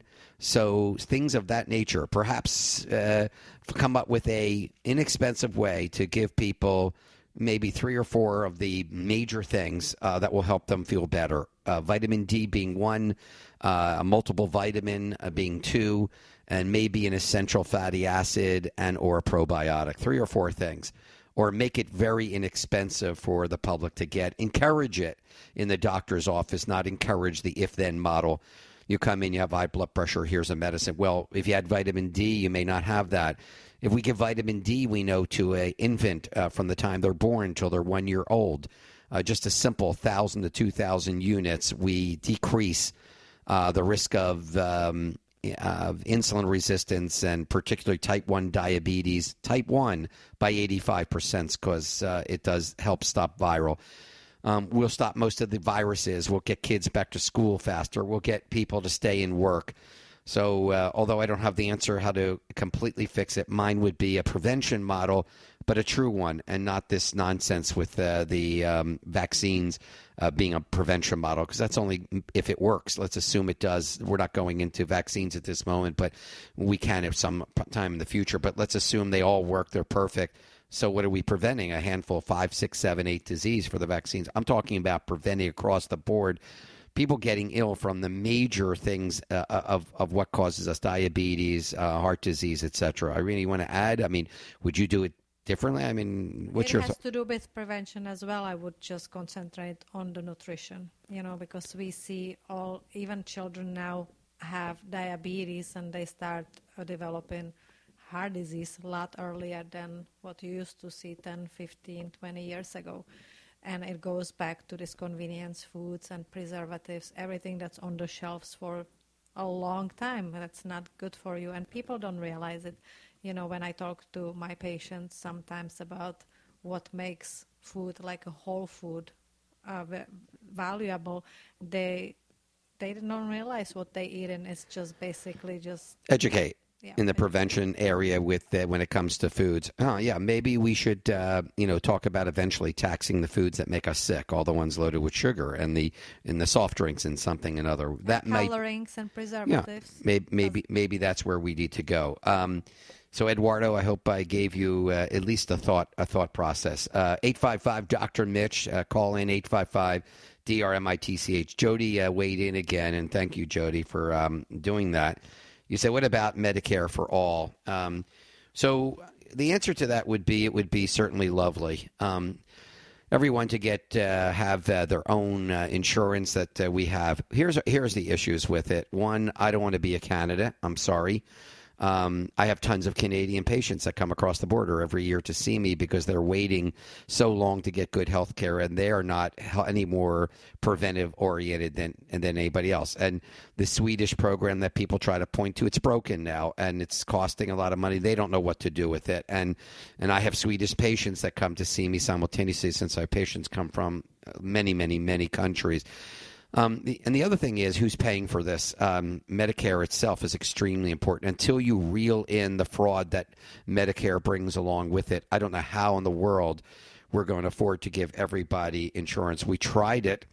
So things of that nature. Perhaps uh, come up with a inexpensive way to give people maybe three or four of the major things uh, that will help them feel better. Uh, vitamin D being one, uh, a multiple vitamin uh, being two, and maybe an essential fatty acid and or a probiotic. Three or four things. Or make it very inexpensive for the public to get. Encourage it in the doctor's office, not encourage the if-then model. You come in, you have high blood pressure, here's a medicine. Well, if you had vitamin D, you may not have that. If we give vitamin D, we know, to an infant uh, from the time they're born until they're one year old, uh, just a simple one thousand to two thousand units, we decrease uh, the risk of um, of insulin resistance and particularly type one diabetes, type one, by eighty-five percent because uh, it does help stop viral. Um, we'll stop most of the viruses. We'll get kids back to school faster. We'll get people to stay in work. So uh, although I don't have the answer how to completely fix it, mine would be a prevention model, but a true one, and not this nonsense with uh, the um, vaccines uh, being a prevention model, because that's only if it works. Let's assume it does. We're not going into vaccines at this moment, but we can at some time in the future. But let's assume they all work. They're perfect. So what are we preventing? A handful, five, six, seven, eight disease for the vaccines. I'm talking about preventing across the board people getting ill from the major things uh, of, of what causes us diabetes, uh, heart disease, et cetera. Irene, you want to add? I mean, would you do it differently? I mean, what's it your has th- to do with prevention as well. I would just concentrate on the nutrition, you know, because we see all, even children now have diabetes and they start uh, developing heart disease a lot earlier than what you used to see ten, fifteen, twenty years ago. And it goes back to these convenience foods and preservatives, everything that's on the shelves for a long time. That's not good for you. And people don't realize it. You know, when I talk to my patients sometimes about what makes food like a whole food uh, valuable, they they don't realize what they eat, and it's just basically just educate. Yeah. In the prevention area with uh, when it comes to foods. Oh, yeah, maybe we should, uh, you know, talk about eventually taxing the foods that make us sick, all the ones loaded with sugar and the in the soft drinks and something and other. That and might, colorings and preservatives. Yeah, maybe maybe maybe that's where we need to go. Um, so, Eduardo, I hope I gave you uh, at least a thought a thought process. Uh, eight five five Doctor Mitch, uh, call in eight five five D R M I T C H. Jody uh, weighed in again, and thank you, Jody, for um, doing that. You say, what about Medicare for all? Um, so the answer to that would be, it would be certainly lovely. Um, everyone to get uh, have uh, their own uh, insurance that uh, we have. Here's here's the issues with it. One, I don't want to be a candidate. I'm sorry. Um, I have tons of Canadian patients that come across the border every year to see me because they're waiting so long to get good health care, and they are not any more preventive oriented than than anybody else. And the Swedish program that people try to point to, it's broken now, and it's costing a lot of money. They don't know what to do with it. And and I have Swedish patients that come to see me simultaneously, since our patients come from many, many, many countries. Um, the, and the other thing is, who's paying for this? Um, Medicare itself is extremely important. Until you reel in the fraud that Medicare brings along with it, I don't know how in the world we're going to afford to give everybody insurance. We tried it.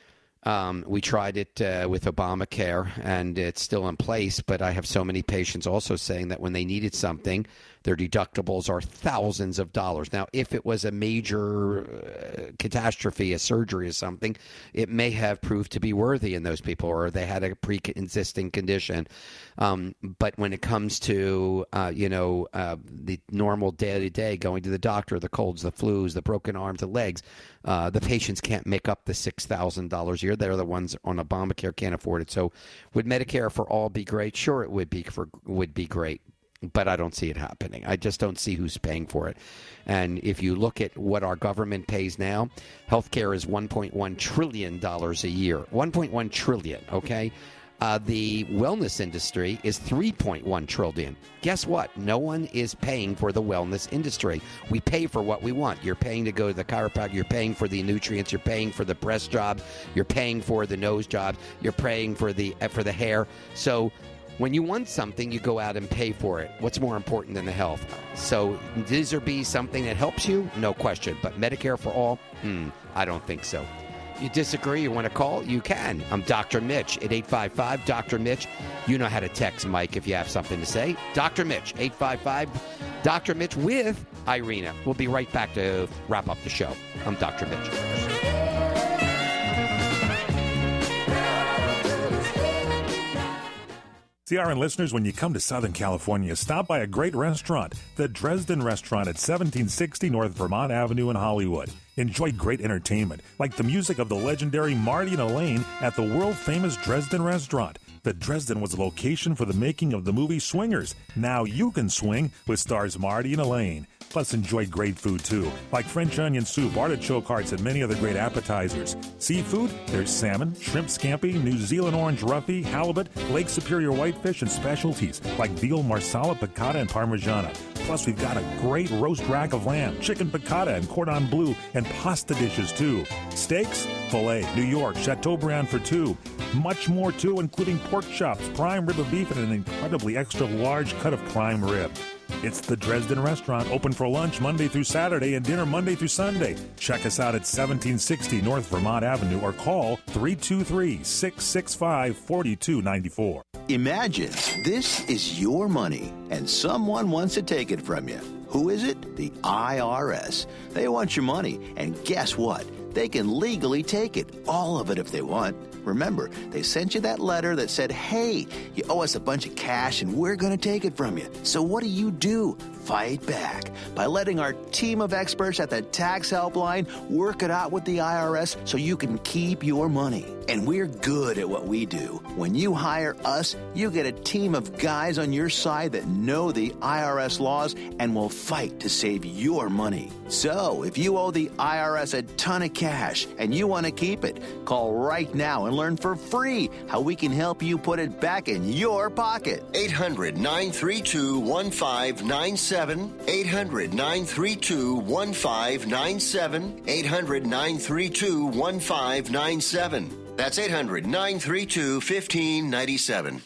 Um, we tried it uh, with Obamacare, and it's still in place. But I have so many patients also saying that when they needed something, their deductibles are thousands of dollars. Now, if it was a major uh, catastrophe, a surgery or something, it may have proved to be worthy in those people, or they had a pre-existing condition. Um, but when it comes to, uh, you know, uh, the normal day-to-day, going to the doctor, the colds, the flus, the broken arms, the legs, uh, the patients can't make up the six thousand dollars a year. They're the ones on Obamacare can't afford it. So would Medicare for all be great? Sure, it would be for would be great. But I don't see it happening. I just don't see who's paying for it. And if you look at what our government pays now, healthcare is one point one trillion dollars a year. one point one trillion dollars, okay? Uh, the wellness industry is three point one trillion dollars. Guess what? No one is paying for the wellness industry. We pay for what we want. You're paying to go to the chiropractor. You're paying for the nutrients. You're paying for the breast jobs. You're paying for the nose jobs. You're paying for the uh, for the hair. So when you want something, you go out and pay for it. What's more important than the health? So does there be something that helps you? No question. But Medicare for all? Hmm, I don't think so. You disagree, you want to call, you can. I'm Doctor Mitch at eight five five, Doctor Mitch. You know how to text Mike if you have something to say. Doctor Mitch, eight five five, Doctor Mitch with Irina. We'll be right back to wrap up the show. I'm Doctor Mitch. C R N listeners, when you come to Southern California, stop by a great restaurant, the Dresden Restaurant at seventeen sixty North Vermont Avenue in Hollywood. Enjoy great entertainment, like the music of the legendary Marty and Elaine at the world-famous Dresden Restaurant. The Dresden was the location for the making of the movie Swingers. Now you can swing with stars Marty and Elaine. Plus, enjoy great food, too, like French onion soup, artichoke hearts, and many other great appetizers. Seafood, there's salmon, shrimp scampi, New Zealand orange roughy, halibut, Lake Superior whitefish, and specialties like veal, marsala, piccata, and parmigiana. Plus, we've got a great roast rack of lamb, chicken piccata, and cordon bleu, and pasta dishes, too. Steaks, filet, New York, Chateaubriand for two. Much more, too, including pork chops, prime rib of beef, and an incredibly extra large cut of prime rib. It's the Dresden Restaurant, open for lunch Monday through Saturday and dinner Monday through Sunday. Check us out at seventeen sixty North Vermont Avenue or call three two three, six six five, four two nine four. Imagine this is your money and someone wants to take it from you. Who is it? The I R S. They want your money, and guess what? They can legally take it, all of it if they want. Remember, they sent you that letter that said, hey, you owe us a bunch of cash and we're going to take it from you. So what do you do? Fight back by letting our team of experts at the tax helpline work it out with the I R S so you can keep your money. And we're good at what we do. When you hire us, you get a team of guys on your side that know the I R S laws and will fight to save your money. So if you owe the I R S a ton of cash and you want to keep it, call right now and learn for free how we can help you put it back in your pocket. eight hundred, nine three two, one five nine seven. eight hundred, nine three two, one five nine seven. eight hundred, nine three two, one five nine seven. That's eight hundred, nine three two, one five nine seven.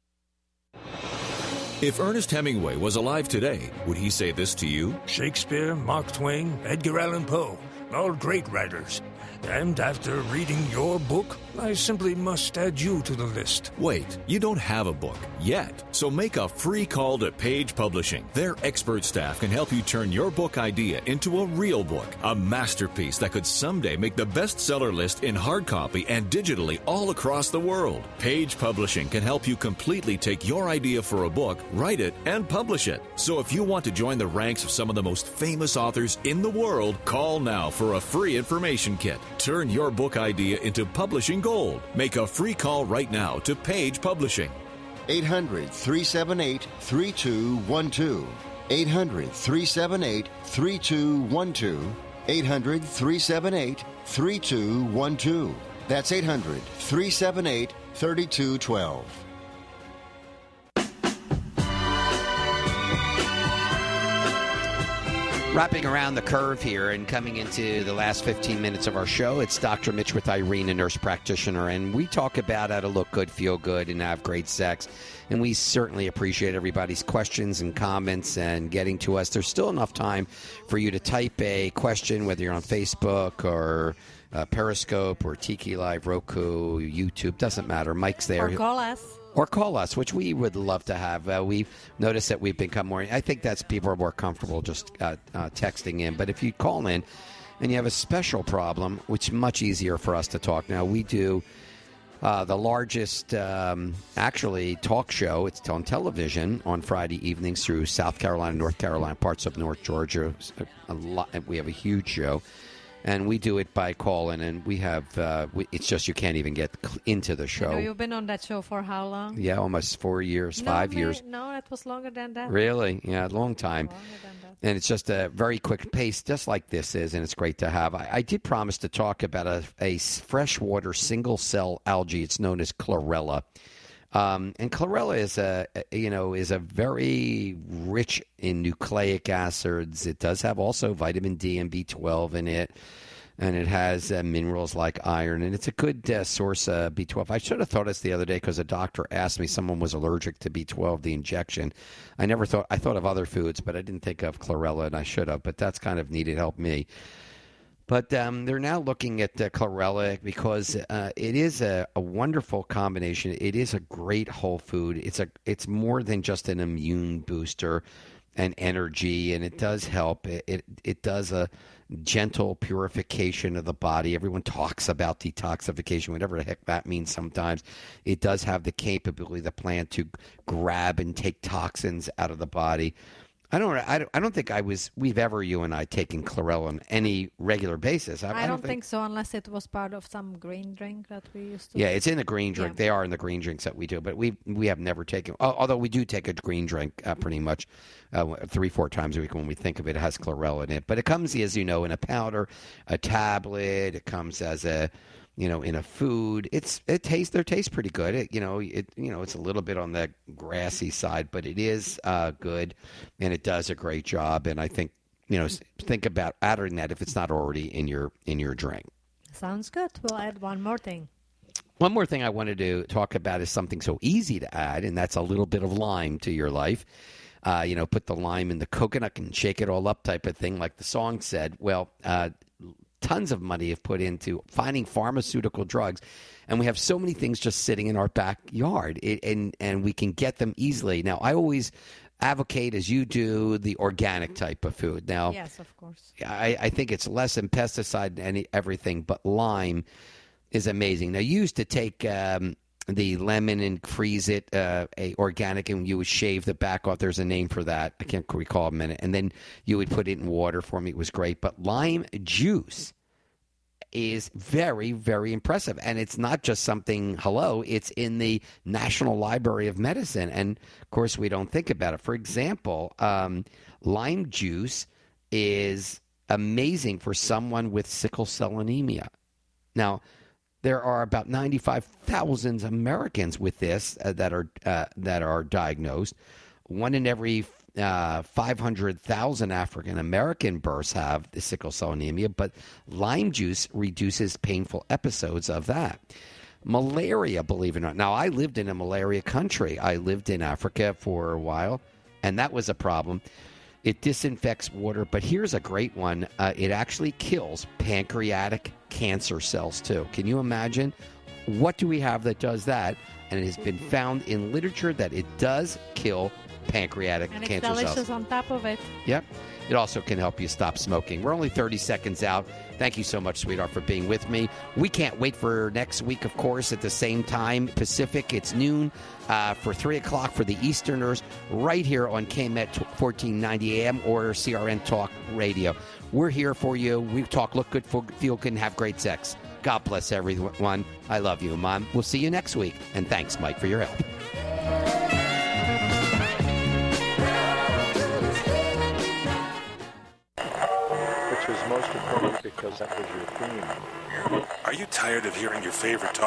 If Ernest Hemingway was alive today, would he say this to you? Shakespeare, Mark Twain, Edgar Allan Poe, all great writers. And after reading your book, I simply must add you to the list. Wait, you don't have a book yet. So make a free call to Page Publishing. Their expert staff can help you turn your book idea into a real book, a masterpiece that could someday make the bestseller list in hard copy and digitally all across the world. Page Publishing can help you completely take your idea for a book, write it, and publish it. So if you want to join the ranks of some of the most famous authors in the world, call now for a free information kit. Turn your book idea into publishing gold. Make a free call right now to Page Publishing. eight hundred, three seven eight, three two one two. eight hundred, three seven eight, three two one two. eight hundred, three seven eight, three two one two. That's eight hundred, three seven eight, three two one two. Wrapping around the curve here and coming into the last fifteen minutes of our show, it's Doctor Mitch with Irene, a nurse practitioner, and we talk about how to look good, feel good, and have great sex. And we certainly appreciate everybody's questions and comments and getting to us. There's still enough time for you to type a question, whether you're on Facebook or uh, Periscope or Tiki Live, Roku, YouTube, doesn't matter. Mike's there. Or call us. Or call us, which we would love to have. Uh, we've noticed that we've become more, I think that's people are more comfortable just uh, uh, texting in. But if you call in and you have a special problem, which is much easier for us to talk now, we do uh, the largest, um, actually, talk show. It's on television on Friday evenings through South Carolina, North Carolina, parts of North Georgia. A lot, we have a huge show. And we do it by calling, and we have, uh, we, it's just you can't even get into the show. You know, you've been on that show for how long? Yeah, almost four years, no, five may, years. No, that was longer than that. Really? Yeah, a long time. Longer than that. And it's just a very quick pace, just like this is, and it's great to have. I, I did promise to talk about a, a freshwater single-cell algae. It's known as chlorella. Um, and chlorella is a you know is a very rich in nucleic acids. It does have also vitamin D and B twelve in it, and it has uh, minerals like iron. And it's a good uh, source of B twelve. I should have thought this the other day because a doctor asked me someone was allergic to B twelve, the injection. I never thought I thought of other foods, but I didn't think of chlorella, and I should have. But that's kind of needed help me. But um, they're now looking at uh, chlorella because uh, it is a, a wonderful combination. It is a great whole food. It's a it's more than just an immune booster and energy, and it does help. It it, it does a gentle purification of the body. Everyone talks about detoxification, whatever the heck that means sometimes. It does have the capability of the plant to grab and take toxins out of the body. I don't, I don't. I don't think I was. We've ever, you and I, taken chlorella on any regular basis. I, I, I don't, don't think, think so, unless it was part of some green drink that we used to. Yeah, it's in the green drink. Yeah. They are in the green drinks that we do, but we we have never taken. Although we do take a green drink uh, pretty much uh, three, four times a week when we think of it. It has chlorella in it, but it comes, as you know, in a powder, a tablet. It comes as a you know, in a food. It's it tastes their taste pretty good. It, you know, it you know, it's a little bit on the grassy side, but it is uh, good, and it does a great job. And I think, you know, think about adding that if it's not already in your in your drink. Sounds good. We'll add one more thing. One more thing I wanted to talk about is something so easy to add, and that's a little bit of lime to your life. Uh, you know, put the lime in the coconut and shake it all up type of thing, like the song said. Well, uh, tons of money have put into finding pharmaceutical drugs, and we have so many things just sitting in our backyard, it, and and we can get them easily. Now, I always advocate, as you do, the organic type of food. Now, yes, of course, I, I think it's less than pesticide and any, everything, but lime is amazing. Now, you used to take um, the lemon and freeze it uh, a organic, and you would shave the back off. There's a name for that. I can't recall a minute. And then you would put it in water for me. It was great. But lime juice is very, very impressive. And it's not just something, hello, it's in the National Library of Medicine. And, of course, we don't think about it. For example, um, lime juice is amazing for someone with sickle cell anemia. Now, there are about ninety-five thousand Americans with this uh, that are uh, that are diagnosed. One in every uh, five hundred thousand African American births have the sickle cell anemia, but lime juice reduces painful episodes of that. Malaria, believe it or not. Now, I lived in a malaria country. I lived in Africa for a while, and that was a problem. It disinfects water, but here's a great one. Uh, it actually kills pancreatic cancer cells, too. Can you imagine? What do we have that does that? And it has been found in literature that it does kill pancreatic and cancer it's delicious cells. on top of it. Yep. It also can help you stop smoking. We're only thirty seconds out. Thank you so much, sweetheart, for being with me. We can't wait for next week, of course, at the same time. Pacific, it's noon uh, for three o'clock for the Easterners, right here on K M E T fourteen ninety A M or C R N Talk Radio. We're here for you. We talk, look good, feel good, and have great sex. God bless everyone. I love you, Mom. We'll see you next week. And thanks, Mike, for your help. Which was most important because that was your theme. Are you tired of hearing your favorite talk